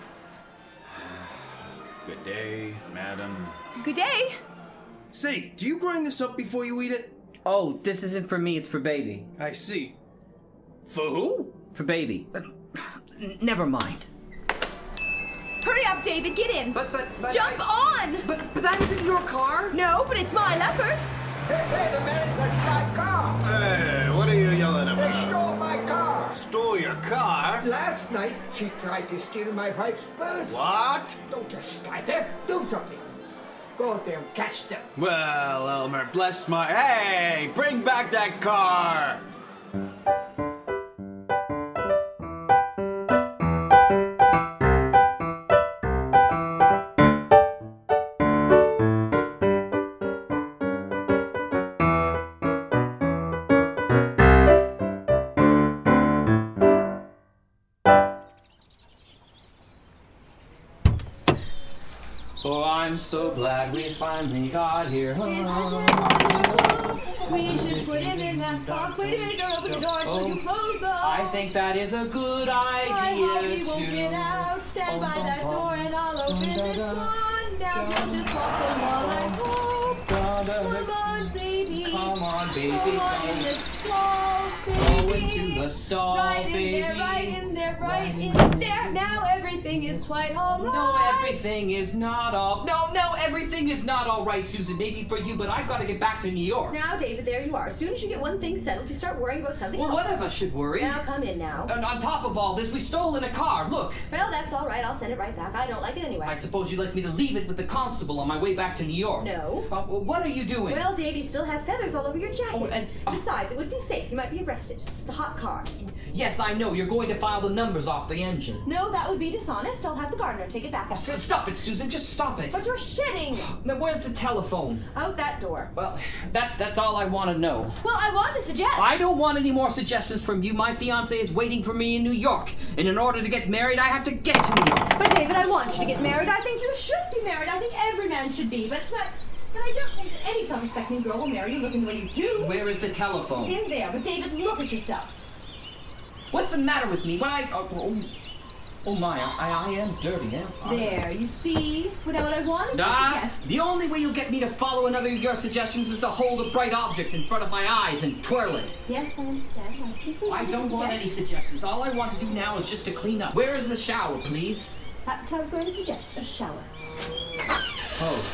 Good day, madam. Good day. Say, do you grind this up before you eat it? Oh, this isn't for me, it's for baby. I see. For who? For baby. Never mind. Hurry up, David, get in. But Jump on! But that isn't your car? No, but it's my leopard. Hey, wait a minute, that's my car. Hey, what are you yelling They about? stole my car. Stole your car? Last night, she tried to steal my wife's purse. What? Don't just stand there. Do something. Go out there and catch them. Well, Elmer, bless my... Hey, bring back that car! Oh, I'm so glad we finally got here. We should put him in that box. Wait a minute, don't open the door until you close the I think that is a good idea. I hope he won't get out. Stand by that door and I'll open this one. Now we'll just walk along, I hope. Come on, baby. Come on, baby. Come on in this stall, Go baby. into the stall, Right baby. in there, right in there, right in there. Now everything is quite all right. No, everything is not all... No, everything is not all right, Susan. Maybe for you, but I've got to get back to New York. Now, David, there you are. As soon as you get one thing settled, you start worrying about something else. Well, what if I should worry? Now, come in now. And on top of all this, we stole in a car. Look. Well, that's all right. I'll send it right back. I don't like it anyway. I suppose you'd like me to leave it with the constable on my way back to New York. No. What are you doing? Well, Dave, you still have feathers all over your jacket. Oh, and, Besides, it would be safe. You might be arrested. It's a hot car. Yes, I know. You're going to file the numbers off the engine. No, that would be dishonest. I'll have the gardener take it back. Stop it, Susan. Just stop it. But you're shitting. Now, where's the telephone? Out that door. Well, that's all I want to know. Well, I want to suggest. I don't want any more suggestions from you. My fiancé is waiting for me in New York. And in order to get married, I have to get to New York. But, David, I want you to get married. I think you should be married. I think every man should be. But I don't think that any self-respecting girl will marry you looking the way you do. Where is the telephone? It's in there. But, David, look at yourself. What's the matter with me? When Oh my, I am dirty, am I? There, you see? What I wanted to suggest. The only way you'll get me to follow another of your suggestions is to hold a bright object in front of my eyes and twirl it. Yes, I understand. I don't want any suggestions. All I want to do now is just to clean up. Where is the shower, please? That's what I was going to suggest. A shower. Oh.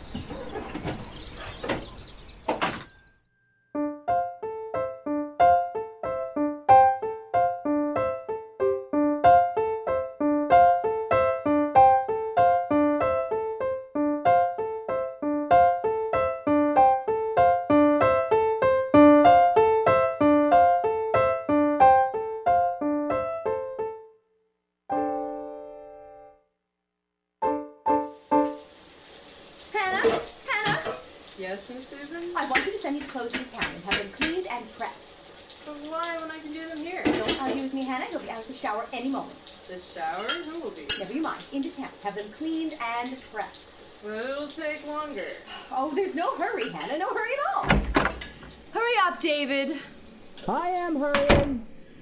Yes, Miss Susan? I want you to send these clothes to the town and have them cleaned and pressed. But why when I can do them here? Don't argue with me, Hannah. He'll be out of the shower any moment. The shower? Who will be? Never you mind. Into town. Have them cleaned and pressed. Well, it'll take longer. Oh, there's no hurry, Hannah. No hurry at all. Hurry up, David. I am hurrying.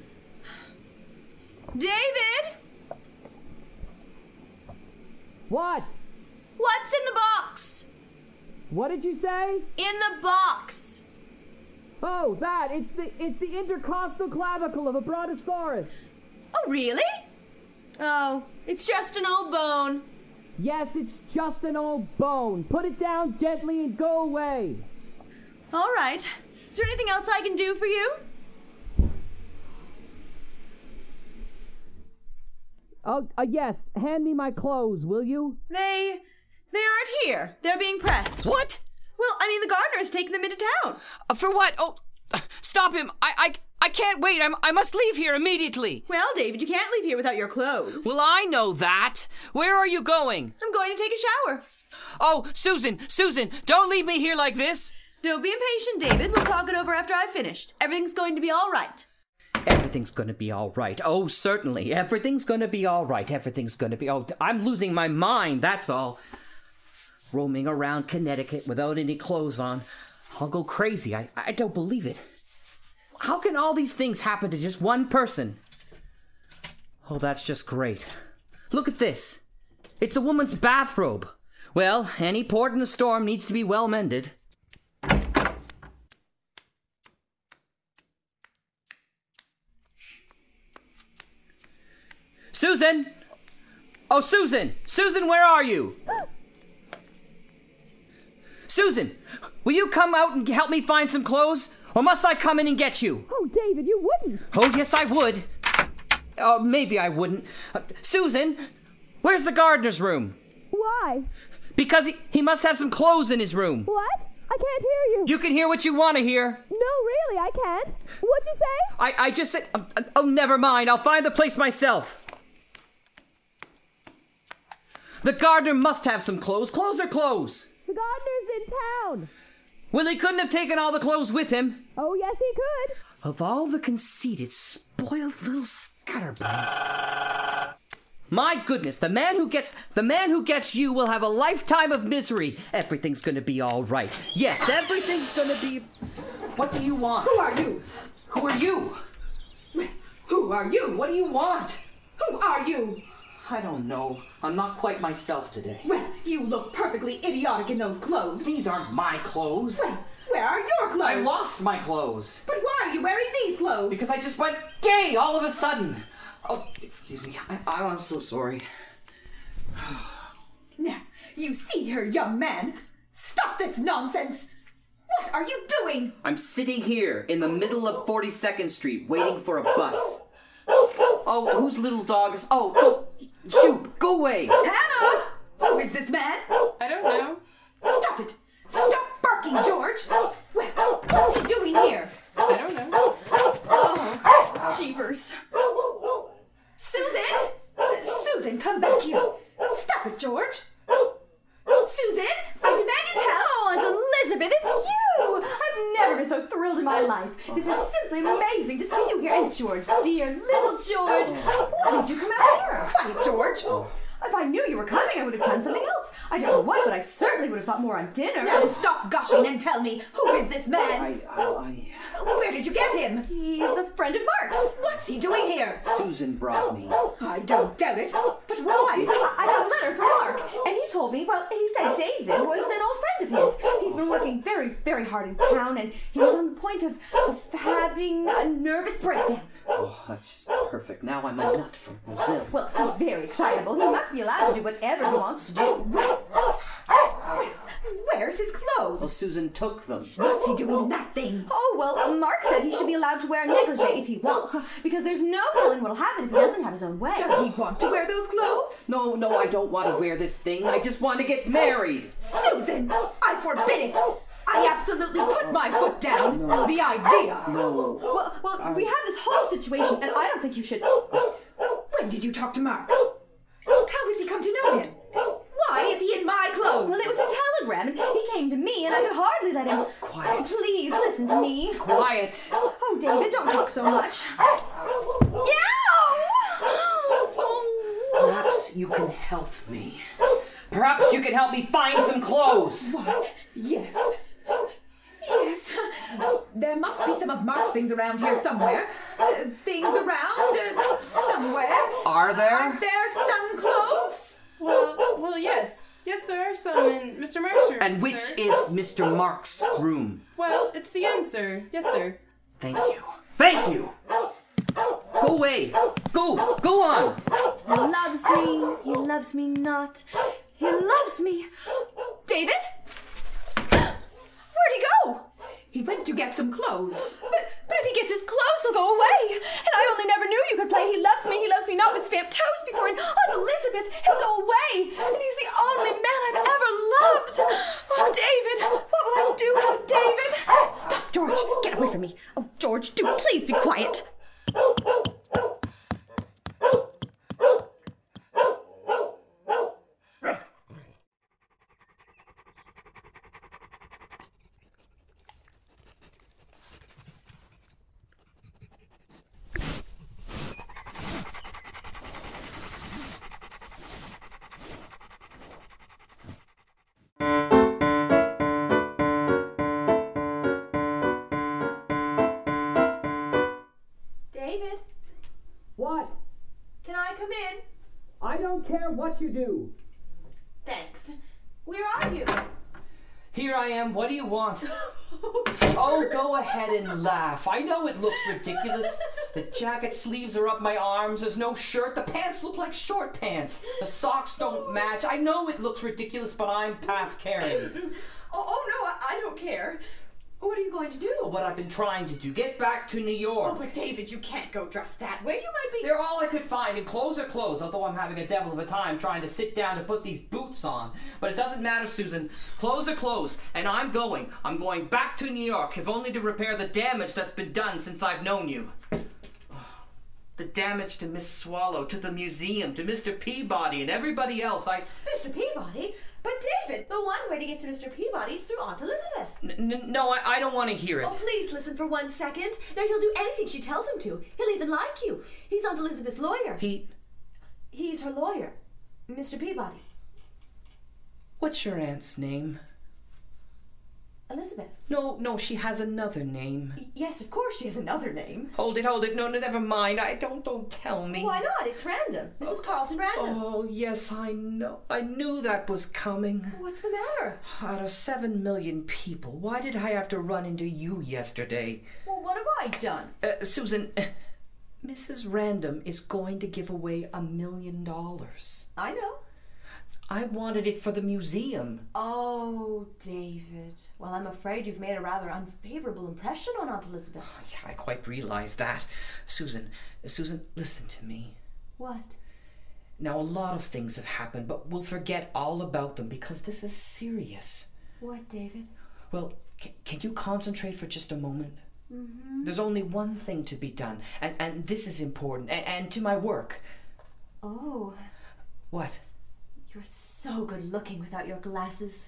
David! What? What's in the box? What did you say? In the box. Oh, that. It's the intercostal clavicle of a brontosaurus. Oh, really? Oh, it's just an old bone. Yes, it's just an old bone. Put it down gently and go away. All right. Is there anything else I can do for you? Oh, yes. Hand me my clothes, will you? They aren't here. They're being pressed. What? Well, I mean, the gardener's taking them into town. For what? Oh, stop him. I can't wait. I must leave here immediately. Well, David, you can't leave here without your clothes. Well, I know that. Where are you going? I'm going to take a shower. Oh, Susan, don't leave me here like this. Don't be impatient, David. We'll talk it over after I've finished. Everything's going to be all right. Everything's gonna be all right. Oh, certainly. Everything's gonna be all right. Everything's gonna be... Oh, I'm losing my mind, that's all. roaming around Connecticut without any clothes on. I'll go crazy. I don't believe it. How can all these things happen to just one person? Oh, that's just great. Look at this. It's a woman's bathrobe. Well, any port in a storm needs to be well mended. Susan! Oh, Susan! Susan, where are you? Susan, will you come out and help me find some clothes? Or must I come in and get you? Oh, David, you wouldn't. Oh, yes, I would. Oh, maybe I wouldn't. Susan, where's the gardener's room? Why? Because he must have some clothes in his room. What? I can't hear you. You can hear what you want to hear. No, really, I can't. What'd you say? I just said... oh, never mind. I'll find the place myself. The gardener must have some clothes. Clothes are clothes. The gardener's in town. Well, he couldn't have taken all the clothes with him. Oh, yes, he could. Of all the conceited, spoiled little scatterbrains. My goodness, the man who gets you will have a lifetime of misery. Everything's gonna be all right. Yes, everything's gonna be... What do you want? Who are you? Who are you? Who are you? What do you want? Who are you? I don't know. I'm not quite myself today. Well, you look perfectly idiotic in those clothes. These aren't my clothes. Well, where are your clothes? I lost my clothes. But why are you wearing these clothes? Because I just went gay all of a sudden. Oh, excuse me. I'm so sorry. Now, you see here, young man. Stop this nonsense. What are you doing? I'm sitting here in the middle of 42nd Street waiting for a bus. Oh, whose little dog is... Oh, go... Shoot, go away. Hannah! Who is this man? I don't know. Stop it. Stop barking, George. Well, what's he doing here? I don't know. Oh, jeepers. Susan! Susan, come back here. Stop it, George. Susan, I demand you tell... Oh, Aunt Elizabeth, it's you! I've never been so thrilled in my life. This is simply amazing to see you here. And George, dear little George, why did you come out here? Quiet, George. If I knew you were coming, I would have done something else. I don't know what, but I certainly would have thought more on dinner. Now stop gushing and tell me, who is this man? Where did you get him? He's a friend of Mark's. What's he doing here? Susan brought me. I don't doubt it. But why? I got a letter from Mark, and he told me, well, he said David was an old friend of his. He's been working very, very hard in town, and he was on the point of having a nervous breakdown. Oh, that's just perfect. Now I'm a nut from Brazil. Well, he's very excitable. He must be allowed to do whatever he wants to do. Where's his clothes? Oh, Susan took them. What's he doing in that thing? Oh, well, Mark said he should be allowed to wear a negligee if he wants, because there's no telling what'll happen if he doesn't have his own way. Does he want to wear those clothes? No, I don't want to wear this thing. I just want to get married. Susan, I forbid it. I absolutely put my foot down. No. The idea. No. Well, we have this whole situation, and I don't think you should... When did you talk to Mark? How has he come to know him? Why is he in my clothes? Well, it was a telegram, and he came to me, and I could hardly let him... Quiet. Please, listen to me. Quiet. Oh, David, don't talk so much. Perhaps you can help me. Perhaps you can help me find some clothes. What? Yes. Yes. There must be some of Mark's things around here somewhere. Things around somewhere. Are there? Are there some clothes? Well, yes. Yes, there are some in Mr. Mark's room. And which sir. is Mr. Mark's room? Well, it's the end, sir. Yes, sir. Thank you. Thank you! Go away! Go on! He loves me. He loves me not. He loves me. David? Where'd he go? He went to get some clothes. But if he gets his clothes, he'll go away. And I only never knew you could play He Loves Me Not with stamped toes before. And Aunt Elizabeth, he'll go away. And he's the only man I've ever loved. Oh, David, what will I do without David? Stop, George. Get away from me. Oh, George, do please be quiet. don't care what you do. Thanks. Where are you? Here I am. What do you want? Oh, go ahead and laugh. I know it looks ridiculous. The jacket sleeves are up my arms. There's no shirt. The pants look like short pants. The socks don't match. I know it looks ridiculous, but I'm past caring. Oh no, I don't care. What are you going to do? What I've been trying to do. Get back to New York. Oh, but David, you can't go dressed that way. You might be... They're all I could find, and clothes are clothes, although I'm having a devil of a time trying to sit down to put these boots on. But it doesn't matter, Susan. Clothes are clothes, and I'm going. I'm going back to New York, if only to repair the damage that's been done since I've known you. The damage to Miss Swallow, to the museum, to Mr. Peabody, and everybody else. Mr. Peabody? But David, the one way to get to Mr. Peabody is through Aunt Elizabeth. No, I don't want to hear it. Oh, please listen for 1 second. Now, he'll do anything she tells him to. He'll even like you. He's Aunt Elizabeth's lawyer. He's her lawyer, Mr. Peabody. What's your aunt's name? Elizabeth. No, she has another name. Yes, of course she has another name. Hold it. No, never mind. Don't tell me. Why not? It's Random. Mrs. Carlton Random. Oh, yes, I know. I knew that was coming. What's the matter? Out of 7 million people, why did I have to run into you yesterday? Well, what have I done? Susan, Mrs. Random is going to give away $1 million. I know. I wanted it for the museum. Oh, David. Well, I'm afraid you've made a rather unfavorable impression on Aunt Elizabeth. Oh, yeah, I quite realize that. Susan, listen to me. What? Now, a lot of things have happened, but we'll forget all about them because this is serious. What, David? Well, can you concentrate for just a moment? Mm-hmm. There's only one thing to be done, and this is important, and to my work. Oh. What? You're so good looking without your glasses.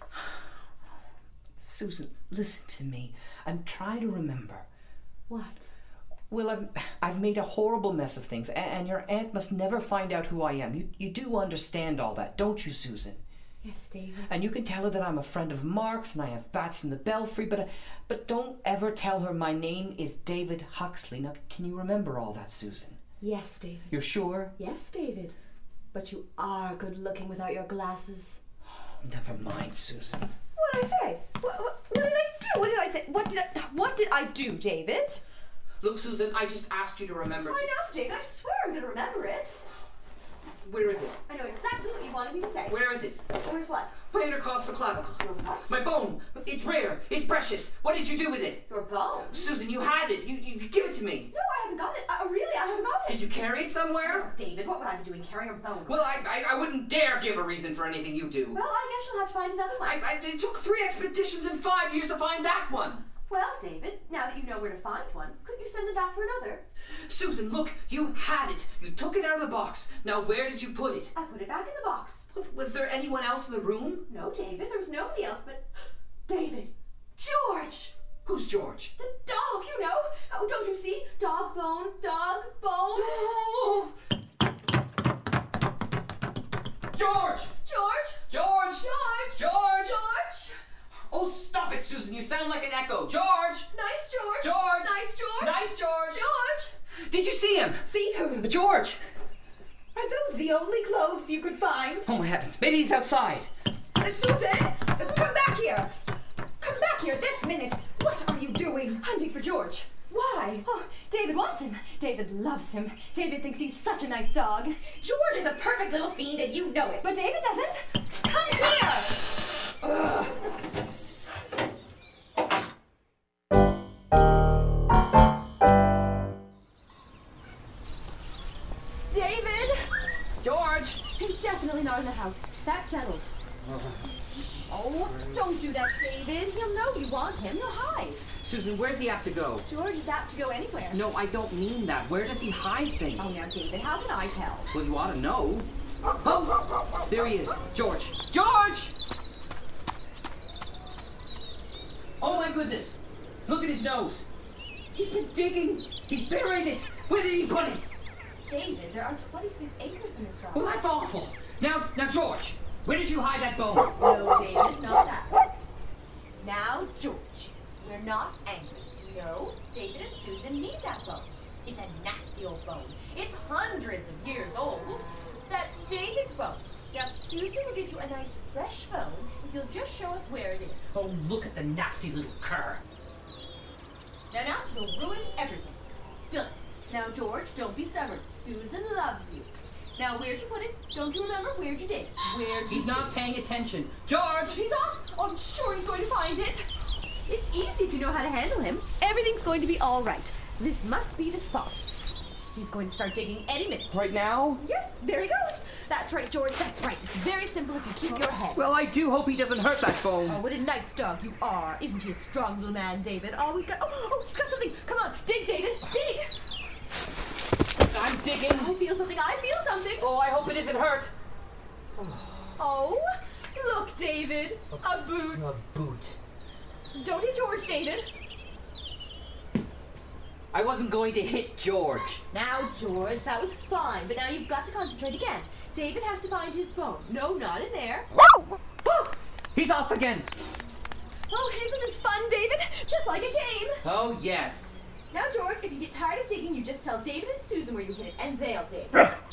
Susan, listen to me. I'm trying to remember. What? Well, I've made a horrible mess of things, and your aunt must never find out who I am. You do understand all that, don't you, Susan? Yes, David. And you can tell her that I'm a friend of Mark's and I have bats in the belfry, but don't ever tell her my name is David Huxley. Now, can you remember all that, Susan? Yes, David. You're sure? Yes, David. But you are good looking without your glasses. Oh, never mind, Susan. What did I say? What did I do? What did I say? What did I do, David? Look, Susan, I just asked you to remember. I know, David. I swear I'm going to remember it. Where is it? I know exactly what you wanted me to say. Where is it? Where's what? My intercostal clavicle. Your what? My bone. It's rare. It's precious. What did you do with it? Your bone? Susan, you had it. You give it to me. No, I haven't got it. Really, I haven't got it. Did you carry it somewhere? No, David, what would I be doing carrying a bone? Well, I wouldn't dare give a reason for anything you do. Well, I guess you'll have to find another one. It took 3 expeditions and 5 years to find that one. Well, David, now that you know where to find one, couldn't you send them back for another? Susan, look, you had it. You took it out of the box. Now, where did you put it? I put it back in the box. Was there anyone else in the room? No, David, there was nobody else but... David! George! Who's George? The dog, you know. Oh, don't you see? Dog bone, dog bone. Oh. George! George! George! George! George! George! Oh, stop it, Susan. You sound like an echo. George! Nice George! George! Nice George! Nice George! George! Did you see him? See who? George! Are those the only clothes you could find? Oh, my heavens. Maybe he's outside. Susan! Come back here! Come back here this minute! What are you doing? Hunting for George. Why? Oh, David wants him. David loves him. David thinks he's such a nice dog. George is a perfect little fiend and you know it. But David doesn't. Come here! Ugh. David! George! He's definitely not in the house. That's settled. Oh, don't do that, David. He'll know you want him. He'll hide. Susan, where's he apt to go? George is apt to go anywhere. No, I don't mean that. Where does he hide things? Oh, now, David, how can I tell? Well, you ought to know. Oh, there he is. George! George! Oh, my goodness. Look at his nose. He's been digging. He's buried it. Where did he put it? David, there are 26 acres in this farm. Well, that's awful. Now, George, where did you hide that bone? No, David, not that. Now, George, we're not angry. No, David and Susan need that bone. It's a nasty old bone. It's hundreds of years old. That's David's bone. Now, Susan will get you a nice fresh bone if you'll just show us where it is. Oh, look at the nasty little cur. Now, you'll ruin everything. Spill it. Now, George, don't be stubborn. Susan loves you. Now, where'd you put it? Don't you remember? Where'd you dig it? He's not paying attention. George! He's off! Oh, I'm sure he's going to find it. It's easy if you know how to handle him. Everything's going to be all right. This must be the spot. He's going to start digging any minute. Right now? Yes, there he goes. That's right, George, that's right. It's very simple if you keep your head. Well, I do hope he doesn't hurt that bone. Oh, what a nice dog you are. Isn't he a strong little man, David? Oh, he's got something. Come on, dig, David, dig. I'm digging. I feel something. Oh, I hope it isn't hurt. Oh, look, David. A boot. A boot. Don't hit George, David. I wasn't going to hit George. Now, George, that was fine, but now you've got to concentrate again. David has to find his bone. No, not in there. He's off again. Oh, isn't this fun, David? Just like a game. Oh, yes. Now, George, if you get tired of digging, you just tell David and Susan where you hit it, and they'll dig.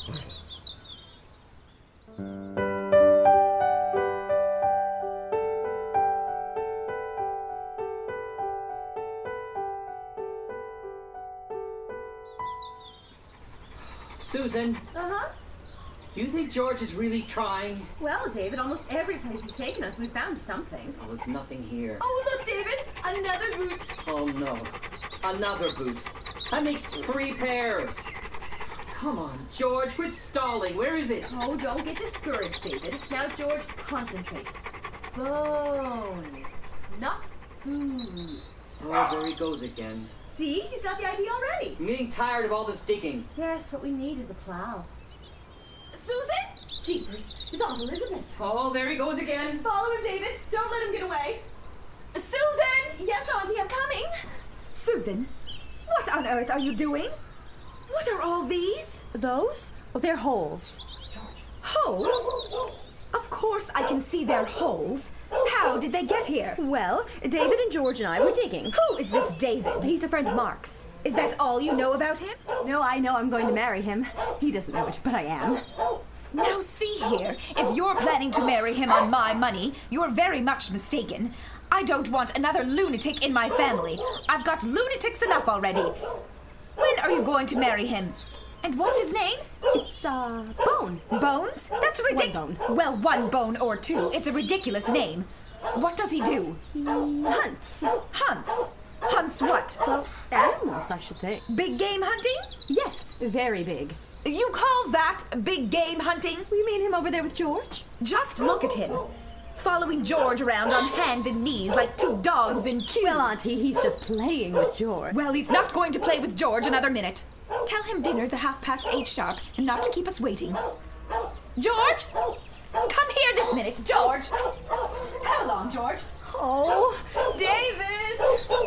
Susan. Uh-huh. Do you think George is really trying? Well, David, almost every place he's taken us, we found something. Oh, there's nothing here. Oh, look, David! Another boot! Oh, no. Another boot. That makes 3 pairs. Come on, George, quit stalling. Where is it? Oh, don't get discouraged, David. Now, George, concentrate. Bones, not boots. Oh, there he goes again. See? He's got the idea already. I'm getting tired of all this digging. Yes, what we need is a plow. Susan? Jeepers, it's Aunt Elizabeth. Oh, there he goes again. Follow him, David. Don't let him get away. Susan! Yes, Auntie, I'm coming. Susan, what on earth are you doing? What are all these? Those? Oh, they're holes. Holes? Of course I can see they're holes. How did they get here? Well, David and George and I were digging. Who is this David? He's a friend of Mark's. Is that all you know about him? No, I know I'm going to marry him. He doesn't know it, but I am. Now see here, if you're planning to marry him on my money, you're very much mistaken. I don't want another lunatic in my family. I've got lunatics enough already. When are you going to marry him? And what's his name? It's, Bone. Bones? That's ridiculous. Well, 1 bone or 2. It's a ridiculous name. What does he do? He hunts. Hunts? Hunts what? Well, animals, I should think. Big game hunting? Yes, very big. You call that big game hunting? You mean him over there with George? Just look at him. Following George around on hands and knees like 2 dogs in queue. Well, Auntie, he's just playing with George. Well, he's not going to play with George another minute. Tell him dinner's 8:30 sharp and not to keep us waiting. George! Come here this minute, George! Come along, George. Oh, David!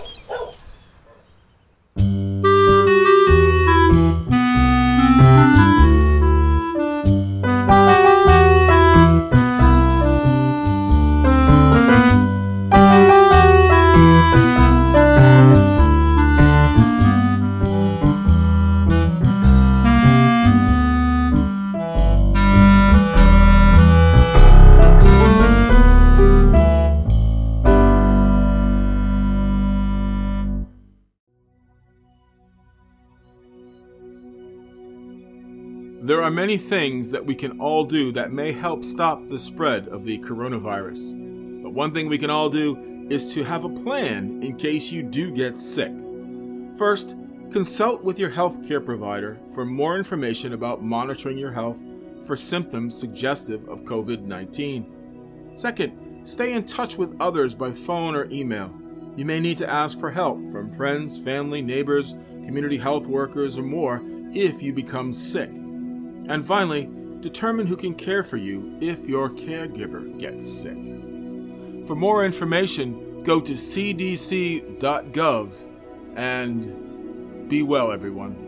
There are many things that we can all do that may help stop the spread of the coronavirus. But one thing we can all do is to have a plan in case you do get sick. First, consult with your healthcare provider for more information about monitoring your health for symptoms suggestive of COVID-19. Second, stay in touch with others by phone or email. You may need to ask for help from friends, family, neighbors, community health workers, or more if you become sick. And finally, determine who can care for you if your caregiver gets sick. For more information, go to cdc.gov and be well, everyone.